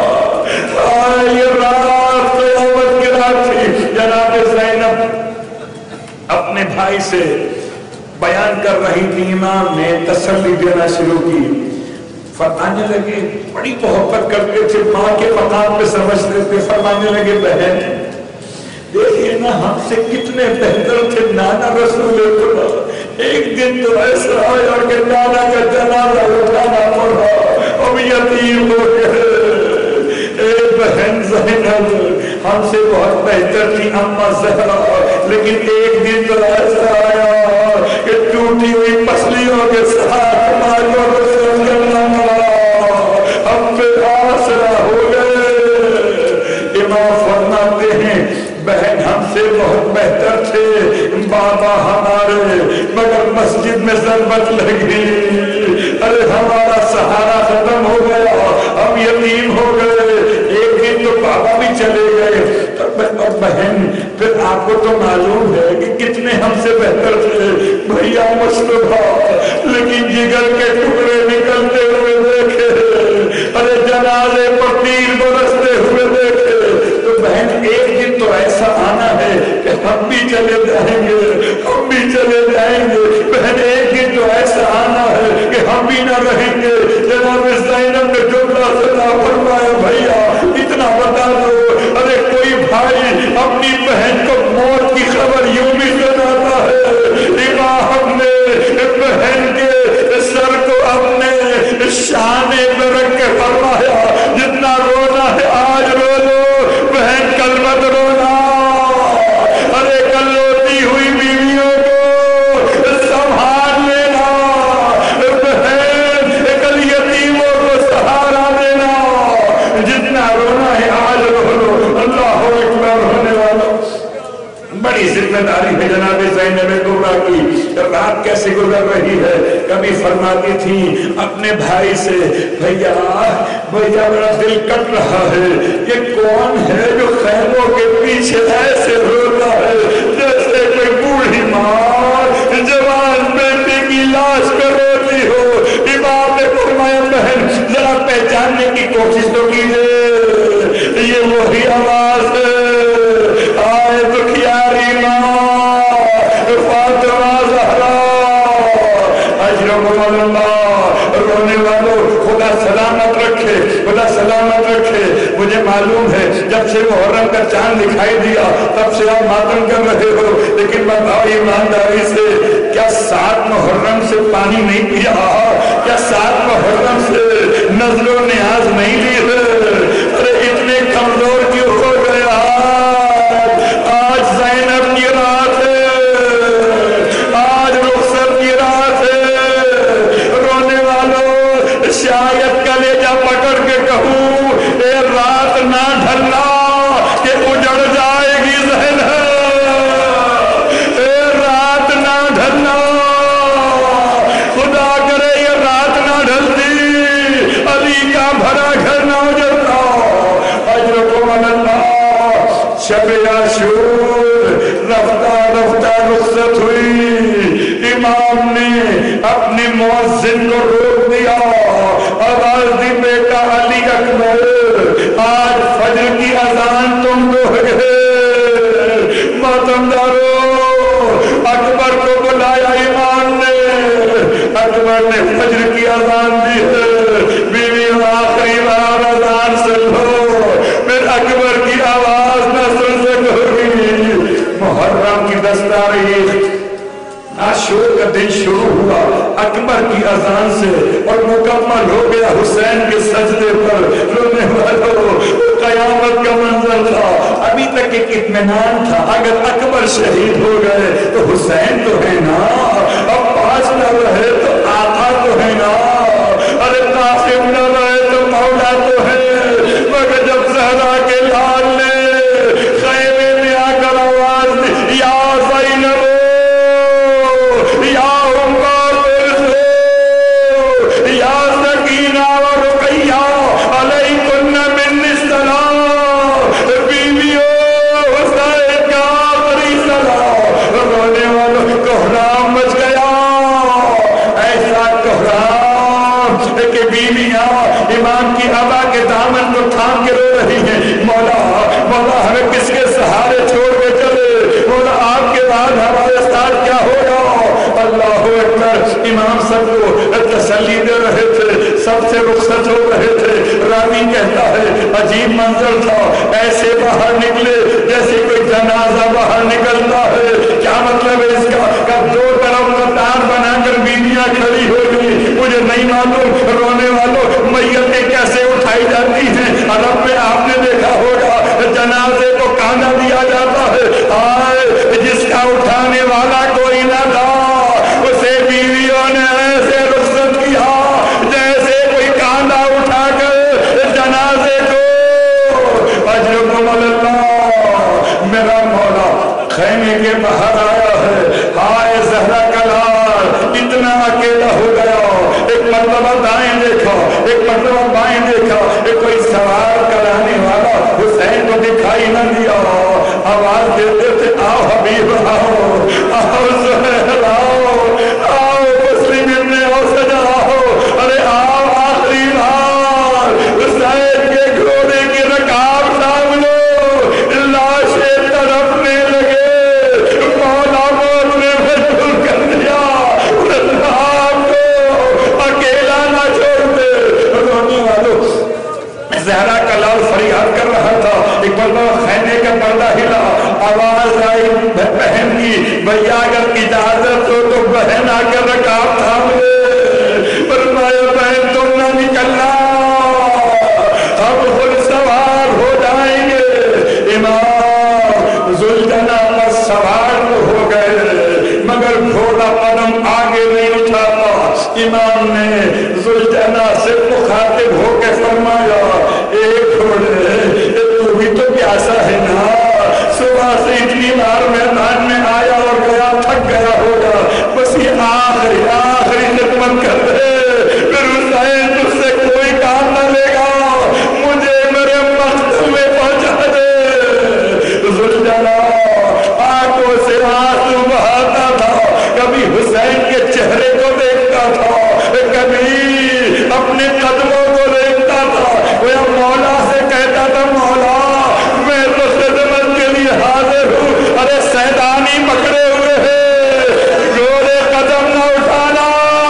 آئے یہ رات قیامت کی رات تھی۔ جناب زینب اپنے بھائی سے بیان کر رہی تھی، امام نے تسلی دینا شروع کی۔ فرمانے لگے، بڑی محبت کرتے تھے، ماں کے مقام پہ سمجھتے تھے۔ فرمانے لگے بہن دیکھئے نا ہم سے کتنے بہتر تھے نانا رسول اللہ، ایک دن تو ایسا آیا کہ نانا کا جنازہ اٹھانا پڑا، اب یتیم ہو گئے۔ اے بہن زینب ہم سے بہت بہتر تھی اما زہرا، لیکن ایک دن تو ایسا آیا کہ ٹوٹی ہوئی پسلیوں کے ساتھ ماں کو رسول کرنا پڑا، ہم پہ آسرا ہو گئے۔ امام فرماتے ہیں بہن ہم سے بہت بہتر تھے بابا ہمارے، مگر مسجد میں ضربت لگی، ارے ہمارا سہارا ختم ہو گیا، ہم یتیم ہو گئے۔ ایک دن تو بابا بھی چلے گئے، اور بہن پھر آپ کو تو معلوم ہے کہ کتنے ہم سے بہتر تھے بھیا مصطفیٰ، لیکن جگر کے ٹکڑے نکلتے ہوئے دیکھے، ارے جنازے پر تیر برستے ہوئے دیکھے، تو بہن ایک دن تو ایسا آنا ہے کہ ہم بھی چلے جائیں گے، ہم بھی چلے جائیں گے۔ بہن ایک دن تو ایسا آنا ہے کہ ہم بھی نہ رہیں گے۔ جناب زینب نے جملہ سنا، فرمایا بھیا اتنا بتا دو، ارے کوئی بھائی اپنی بہن کو موت کی خبر یوں بھی سناتا ہے۔ امام نے بہن کے سر کو اپنے شانے میں رکھ کے فرمایا جتنا رونا ہے آج رو لو، بہن کل مت رونا۔ ارے کل روتی ہوئی بیویوں کو سنبھال لینا، بہن کل یتیموں کو سہارا دینا، جتنا رونا ہے آج رو لو۔ اللہ اکبر۔ ہونے والوں بڑی ذمہ داری ہے جناب زینب کبریٰ کی۔ رات کیسے گزر رہی ہے، کبھی فرماتی تھی اپنے بھائی سے بھیا بھیا میرا دل کٹ رہا ہے، یہ کون ہے جو خیموں کے پیچھے ایسے روتا ہے جیسے کوئی بوڑھی ماں جوان بیٹے کی لاش پہ روتی ہو۔ امام نے فرمایا بہن ذرا پہچاننے کی کوشش تو کیجیے، یہ وہی آواز ہے، آئے دکھیاری ماں فاطمہ زہرا اجرکم اللہ۔ رونے والوں خدا سلامت رکھے، خدا سلامت رکھے۔ مجھے معلوم ہے جب سے محرم کا چاند دکھائی دیا تب سے آپ ماتم کر رہے ہو، لیکن میں بھائی ایمانداری سے کیا سات محرم سے پانی نہیں پیا، کیا سات محرم سے نظر و نیاز نہیں لی ہے؟ ارے اتنے کمزور کیوں ہو گیا؟ آج زینب کی رات ہے، آج رخصت کی رات ہے، शब आशूर रफ्ता रफ्ता रुखसत हुई, इमाम ने अपने मुअज्जिन को रोक दिया, आवाज दी बेटा अली अकबर आज फजर की अजान तुम दो है। मातमदारो अकबर को बुलाया इमाम ने, अकबर ने फजर की अजान दी है, बीवी आखिरी बार अजान सुनो, फिर अकबर की आवाज न सुन सकोगी। मुहर्रम की दस तारीख आशूर का दिन शुरू हुआ अकबर की अजान से और मुकम्मल हो गया हुसैन के सजदे पर रोने वालों। कयामत का मंजर था, अभी तक एक इत्मीनान था, अगर अकबर शहीद हो गए तो हुसैन तो है ना, अब पास न रहे तो आका तो है ना, अरे कासिम न रहे तो मौला तो है। मगर जब ज़हरा के लाल ने खैमे में आकर आवाज दी, या ज़ैनब या या सकीना और रुकैया अलैकुन्ना मिन्नी सलाम, बीवियों हुसैन का आखिरी सलाम। रोने वालों कोहराम मच गया, ऐसा कोहराम कि बीवियां इमाम की अबा के दामन को थाम के रो रही हैं, मौला मौला हमें किसके सहारे छोड़ के चले, मौला आपके बाद हमारे साथ क्या होगा। अल्लाह अकबर। इमाम सबको तसल्ली दे रहे थे, सबसे रुखसत हो रहे थे। रावी कहता है अजीब मंजर था, ऐसे बाहर निकले जैसे कोई जनाजा बाहर निकलता है। क्या मतलब है इसका? कब दो तरफ कतार बनाकर बीवियां खड़ी हो गई, मुझे नहीं मालूम। रोने वालों मैयतें कैसे उठाई जाती हैं, अरब में आपने देखा होगा जनाजे को कांधा दिया जाता है, आए जिसका उठाने वाला कोई ना था उसे बीवियों ने ऐसे रुखसत किया जैसे कोई कांधा उठाकर जनाजे को। अजरुकुम अल्लाह, मेरा मौला खैमे के बाहर आया है, हाय ज़हरा का लाल इतना अकेला हो गया। एक मर्तबा दाएं देखा, एक मर्तबा बाएं देखा, एक कोई सवार कराने वाला हुसैन को दिखाई न दिया। आवाज देते थे आओ हबीब आओ, आओ ज़हरा आओ, आओ मुस्लिम इब्ने औसद आओ, अरे आओ आखिरी बार हुसैन के घोड़े की रकाब सामने लाशें तड़पने लगे। मौला मौत ने मजबूर कर दिया, आपको अकेला ना छोड़ते। रोने वालों ज़हरा का लाल फरियाद कर रहा था, एक बार खैमे का पर्दा हिला, आवाज आई बहन की, भैया अगर इजाजत हो तो बहन आकर रकाब थाम ले। फरमाया बहन तुम ना निकलना, हम खुद सवार हो जाएंगे। इमाम जुल्जना पर सवार तो हो गए मगर घोड़ा कदम आगे नहीं उठाता। इमाम ने जुल्जना से मुखातिब होकर फरमाया एक घोड़े तू भी तो प्यासा है ना, सुबह से इतनी बार मैदान में आया और गया, थक गया होगा, बस ये आखिरी आखिरी खिदमत कर दे, फिर हुसैन तुझसे कोई काम न लेगा, मुझे मेरे मकसद में पहुंचा दे। जुल्जना आंखों से आंसू बहाता था, कभी हुसैन के चेहरे को देखता था, कभी अपने कदमों को देखता था, वह मौला से कहता था मौला मैं तो खिदमत के लिए हाजिर हूँ। अरे सैदानी पकड़े हुए हैं, घोड़े कदम न उठाना।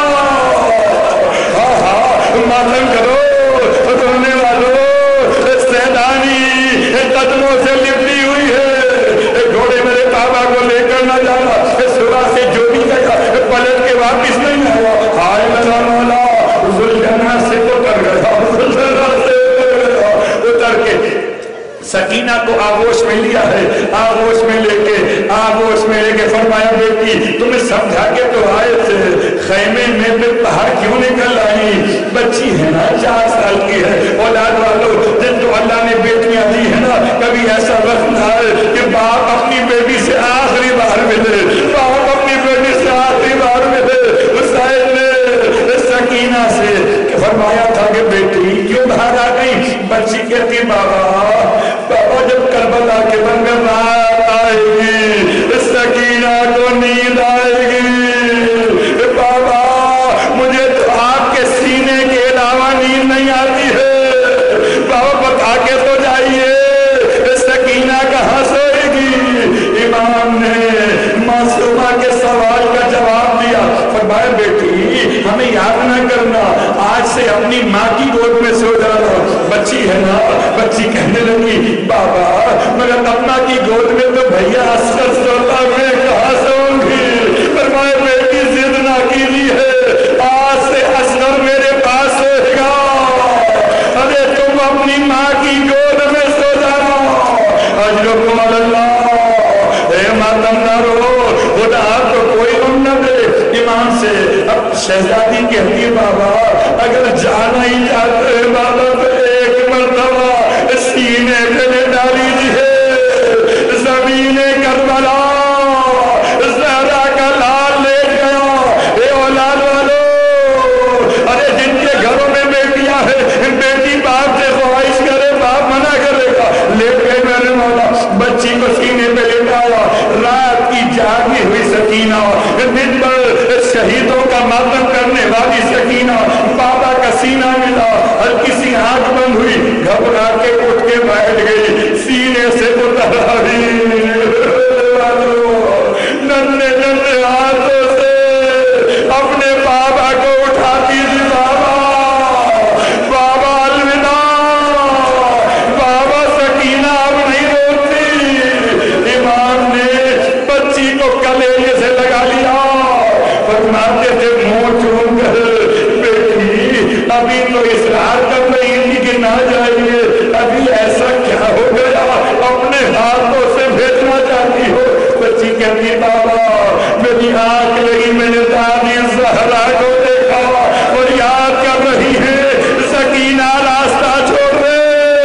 हाँ हाँ मातम करो रोने वालों, सैदानी कदमों से लिपटी हुई है, घोड़े मेरे बाबा को लेकर न जाना। सुबह से जो भी गया पलट के वापिस नहीं आया। हाय मेरा मौला जुल्जना से उतर गया, जुल्जना से उतर के सकीना को आगोश में लिया है, आगोश में लेके आगोश में लेके फरमाया बेटी तुम्हें समझा के तो आए थे, खैमे में फिर बाहर क्यों निकल आई? बच्ची है ना, चार साल की है, औलाद वालों जिनको अल्लाह ने बेटियां दी है ना, कभी ऐसा वक्त ना आए कि बाप अपनी बेटी से आखिरी बार मिले, बाप अपनी बेटी से आखिरी बार मिले। हुसैन ने सकीना से फरमाया था कि बेटी क्यों बाहर आ गई? बच्ची कहती बाबा बाबा जब करबला के बंगर ہمیں یاد نہ کرنا، آج سے اپنی ماں کی گود میں سو جانا۔ بچی ہے نا، بچی کہنے لگی بابا مگر اپنا کی گود میں تو بھیا اصغر سوتا، میں کہاں سوؤں گی؟ فرمایا بیٹی ضد نہ کیجیے، آج سے اصغر میرے پاس ہوئے گا، ارے تم اپنی ماں کی گود میں سو جانا۔ اجرکم اللہ، اے ماتم نہ رو، خدا آپ کو کوئی غم نہ دے۔ ایمان سے اب شہزادی کہتی ہے بابا اگر جانا ہی چاہتے ہیں بابا تو ایک مرتبہ سینے پہ لے ڈالیجیے، زمین کربلا زہرا کا لال لیٹ گیا۔ اے اولاد والو، ارے جن کے گھروں میں بیٹیاں ہیں، بیٹی باپ سے خواہش کرے باپ منع کرے گا، لیٹ گئے میرے مولا، بچی کو سینے پہ لیٹایا۔ رات کی جاگی ہوئی سکینہ، دن بھر شہیدوں کا ماتم کرنے والی سکینہ، بابا کا سینہ ملا، ہر کسی آنکھ بند ہوئی، گھبرا کے اٹھ کے بیٹھ گئی، سینے سے اتر آئی، ننھے ننھے ہاتھوں سے اپنے بابا کو اٹھاتی تھی، بابا بابا الوداع، بابا سکینہ اب نہیں روتی۔ امام نے بچی کو کلیجے سے لگا لیا، فرماتے تھے منہ چوم کر بیٹی ابھی تو اصرار کر رہی تھی کہ نہ جائیے، ابھی ایسا کیا ہو گیا اپنے ہاتھوں سے بھیجنا چاہتی ہو؟ بچی کہتی بابا میری آنکھ لگی، میں نے دادی زہرا کو دیکھا اور یاد کر رہی ہے سکینہ راستہ چھوڑ دے،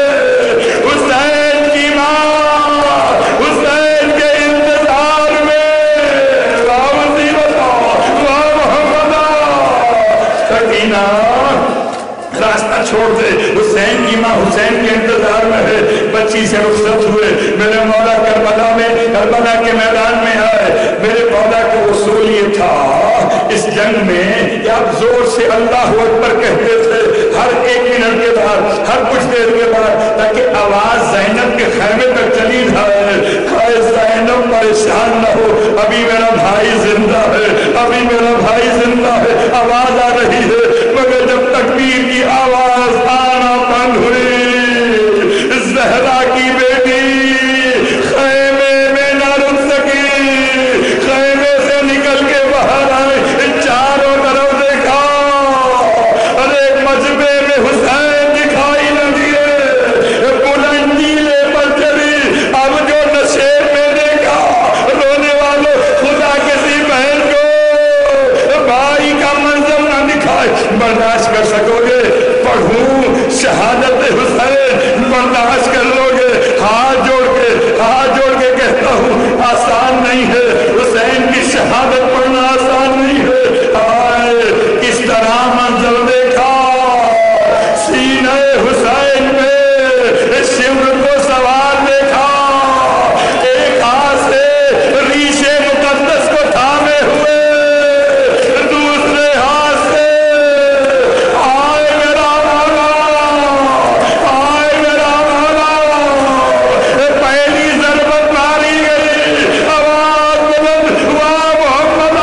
حسین کی ماں حسین کے انتظار میں، واہ مصیبت واہ محمد، سکینہ راستہ چھوڑ دے، حسین کی ماں حسین کے انتظار میں ہے۔ بچی سے رخصت ہوئے، میرے مولا کربلا میں کربلا کے میدان میں آئے۔ میرے مولا کا اصول یہ تھا اس جنگ میں کہ آپ زور سے اللہ اکبر کہتے تھے ہر ایک منٹ کے بعد، ہر کچھ دیر کے بعد، تاکہ آواز زینب کے خیمے تک چلی جائے، خواہ زینب پریشان نہ ہو، ابھی میرا بھائی زندہ ہے، ابھی میرا بھائی زندہ ہے، آواز آ رہی ہے، مگر جب تکبیر کی آواز آنا بند ہوئی، زہرا کی بیٹی خیمے میں نہ رک سکی، خیمے سے نکل کے باہر آئے، چاروں طرف دیکھا، ارے مجمع میں حسین دکھائی نہ دیے، بلندیلے پر چلی، اب جو نشیب میں دیکھا، رونے والوں خدا کسی بہن کو بھائی کا منظر نہ دکھائے، برداشت کر سکو گے؟ پڑھوں شہادت حسین، برداشت کر لو گے؟ ہاتھ جوڑ کے ہاتھ جوڑ کے کہتا ہوں آسان نہیں ہے، حسین کی شہادت پڑھنا آسان نہیں ہے۔ آئے کس طرح منظر دیکھا، سینہ حسین پہ شمر کو سوار دیکھا، ایک ہاتھ سے ریشے مقدس کو تھامے ہوئے، دوسرے ہاتھ سے آئے میرا مولا، آئے میرا مولا، پہلی ضربت ماری گئی، آواز بلند واہ محمد،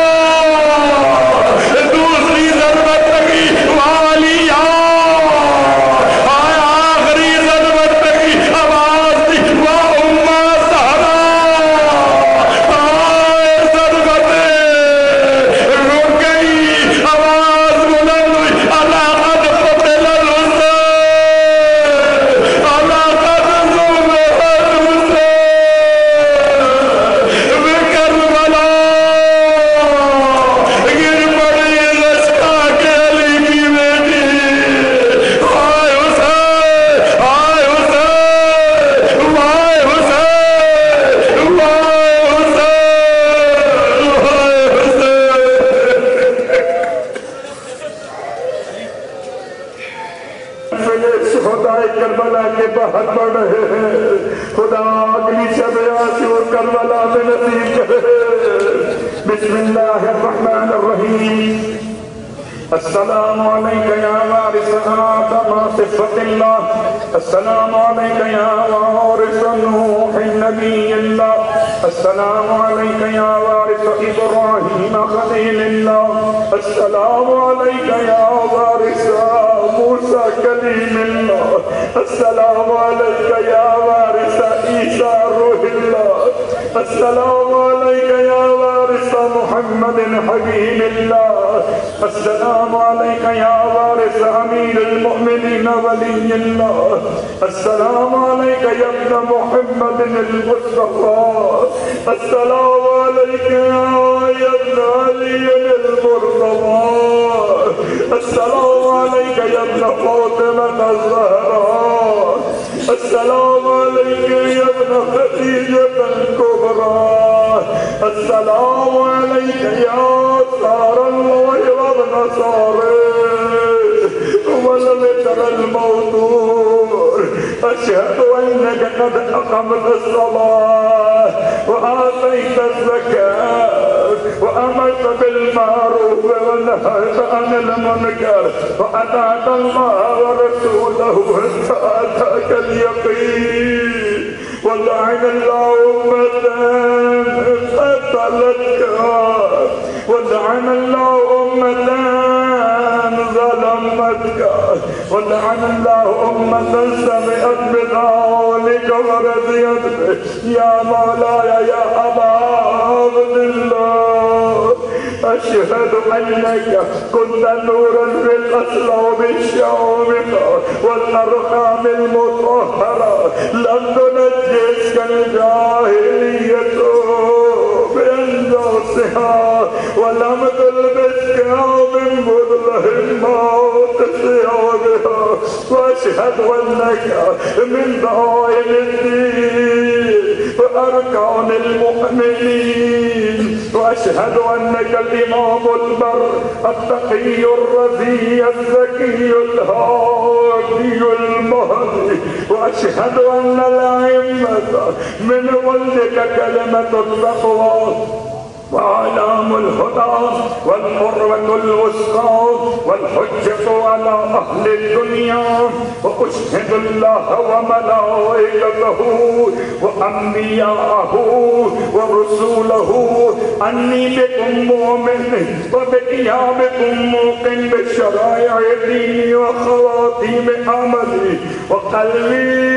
دوسری ضربت لگی واہ علی، آئے آخری ضربت لگی، آواز دی واہ امہ زہرا، آئے ضربتیں رک گئی، آواز بلند ہوئی، اللہ قد قتل الحسین، اللہ قد ظلم الحسین بکربلا، گر پڑی رشتہ کے علی کی بیٹی، آئے حسین، آئے حسین، وائے حسین، وائے حسین، وائے حسین۔ شہدائے کربلا کے بہت بڑھ رہے ہیں، خدا اگلی شب عاشور کربلا میں نصیب کرے۔ بسم اللہ الرحمن الرحیم۔ السلام علیکم یا وارث آدم صفت اللہ، السلام علیکم یا وارث نوح نبی اللہ، السلام علیکم یا وارث ابراہیم خلیل اللہ، السلام عليك يا وارث موسى كليم الله السلام عليك يا وارث عيسى روح الله السلام عليك يا وارث محمد حبيب الله السلام عليك يا وارث أمير المؤمنين ولي الله السلام عليك يا ابن محمد المصطفى السلام عليك يا ابن علي المرتضى السلام عليك يا ابن فاطمة الزهراء السلام عليك يا ابن خديجة الكبرى السلام عليك يا سار الله وابن صاري والمتر الموضوع أشهد أنك قد أقمت الصلاة وآتيت الزكاة وأمرت بالمعروف ونهيت عن المنكر وأطعت الله ورسوله حتى أتاك اليقين ولعن الله أمة قتلتك ولعن الله أمة ظلمتك ولعن الله أمة سمعت بذلك ورضيت به يا مولاي يا أبا عبد الله أشهد أنك كنت نورا في الأسلوب الشامخة والأرحام المطهرة لم تنجسك الجاهلية بأنجاسها ولم تلبسك من بذله الموت ثيابها وأشهد أنك من دائم الدين وأركان المؤمنين وأشهد أنك الإمام البر التقي الرضي الزكي الهادي المهدي وأشهد أن الأئمة من ولدك كلمة التقوى وأعلام الهدى والقربة الوسطى والحجة على أهل الدنيا وأشهد الله وملائكته وأنبياءه ورسوله أني بكم مؤمن وبقيامكم موقن بشرائع ديني وخواتيم عملي وقلبي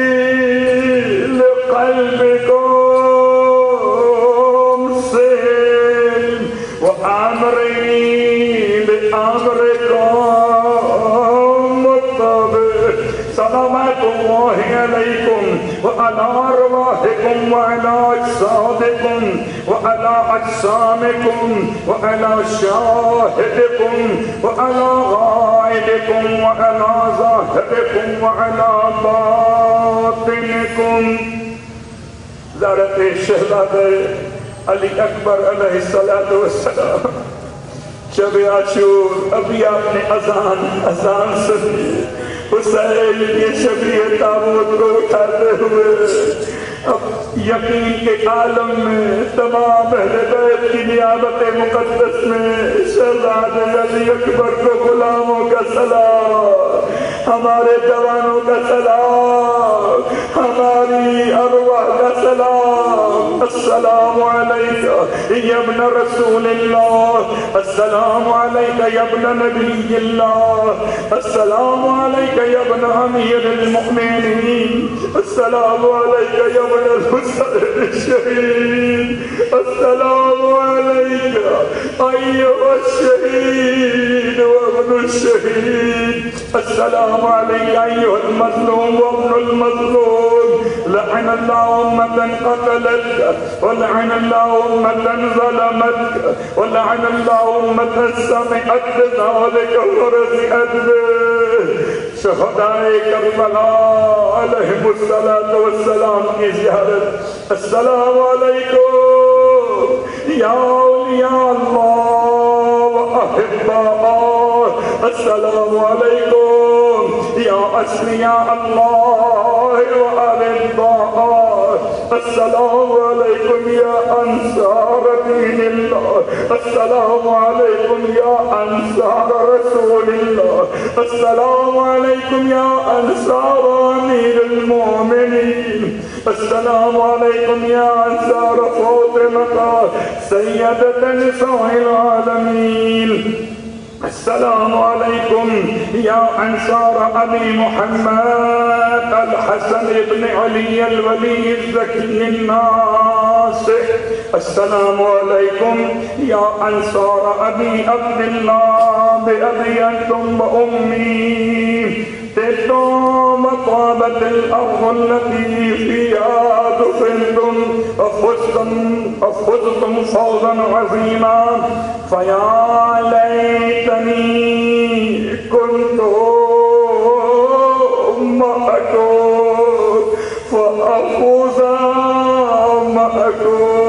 لقلبكم وأمري بأمركم مطابق صلوات الله عليكم وعلى أرواحكم وعلى أجسادكم وعلى أجسامكم وعلى شاهدكم وعلى غائبكم وعلى ظاهركم وعلى باطنكم زارت شہزادہ علی اکبر علیہ السلام شب عاشور ابھی آپ نے اذان اذان سنی حسین یہ شبیہ تابوت کو اٹھاتے ہوئے اب یقین کے عالم میں تمام اہل بیت کی نیابت مقدس میں شہزادہ علی اکبر کو غلاموں کا سلام ہمارے جوانوں کا سلام ہماری ارواح کا سلام السلام علیکہ یا ابن رسول اللہ السلام علیکہ یا ابن نبی اللہ السلام علیکہ یا ابن امیر المؤمنین السلام علیکہ یا ابن الحسین الشہید السلام علیکہ ایوہ الشہید وابن الشہید السلام علیکہ ایوہ المظلوم وابن المظلوم لعن اللہ امة قتلتك ولعن الله أمة ظلمتك ولعن الله أمة سمعت بذلك ورزقت به شهداء كربلاء عليهم الصلاة والسلام کی زیارت السلام علیکم یا اولیاء اللہ وأحباء السلام علیکم یا اسمیاء اللہ وأحباء السلام علیکم یا انصار دین اللہ السلام علیکم یا انصار رسول اللہ السلام علیکم یا انصار امیر المؤمنین السلام علیکم یا انصار فاطمہ سیدۃ نساء العالمین السلام علیکم یا انصار ابی محمد الحسن ابن علی الولی الزکی الناصح. السلام علیکم یا انصار ابی عبداللہ بأبی انتم و امی تبتم وطابت الارض التي فيها دفنتم وفزتم وفزتم فوزا عظيما. فيا ليتني كنت معكم فأفوز معكم.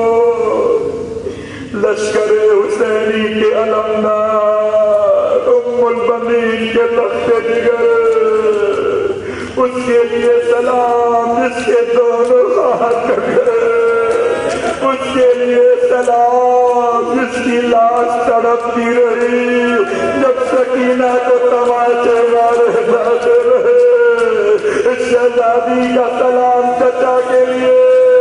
لشکر حسینی کے علمدار ام البنین کے تخت دیگر، اس کے لیے سلام جس کے دونوں ہاتھ کرے، اس کے لیے سلام جس کی لاش تڑپتی رہی جب سکینہ کو تماچے مارے جاتے رہے. اس شہزادی کا سلام چچا کے لیے،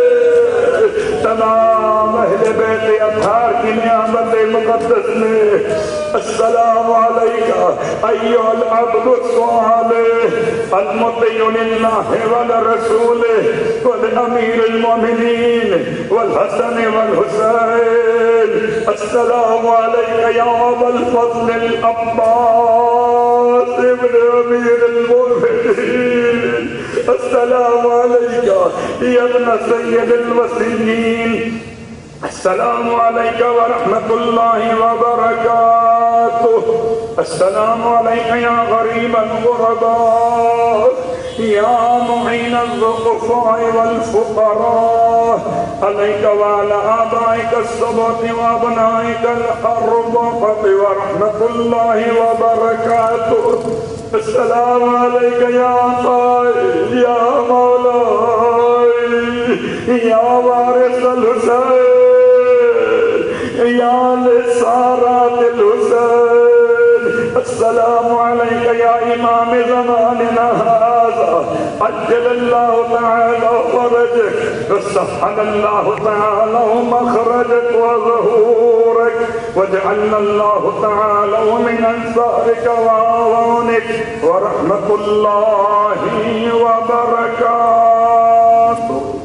تمام اہل بیت اطہار کی نعمت مقدس میں. السلام علیکہ ایھا العبد الصالح المطیع للہ ولرسولہ والامیر المؤمنین والحسن والحسین. السلام علیکہ یا ابا الفضل العباس ابن امیر المؤمنین. السلام علیکہ یا ابن سید الوصیین. السلام علیکہ ورحمۃ اللہ وبرکاتہ. السلام علیکہ یا غریب الغرباء یا معین الضعفاء والفقراء. علیکہ وعلی آبائک السبعۃ وابنائک الاربعۃ ورحمۃ اللہ وبرکاتہ. السلام علیکہ یا قائد یا مولائی یا وارث الحسین یا لسارات الحسین. السلام علیکہ یا امام زماننا هذا عجل اللہ تعالی فرجک وسهل اللہ تعالی مخرجک وظہورک وجعلنا اللہ تعالی من انصارک وعوانک ورحمت اللہ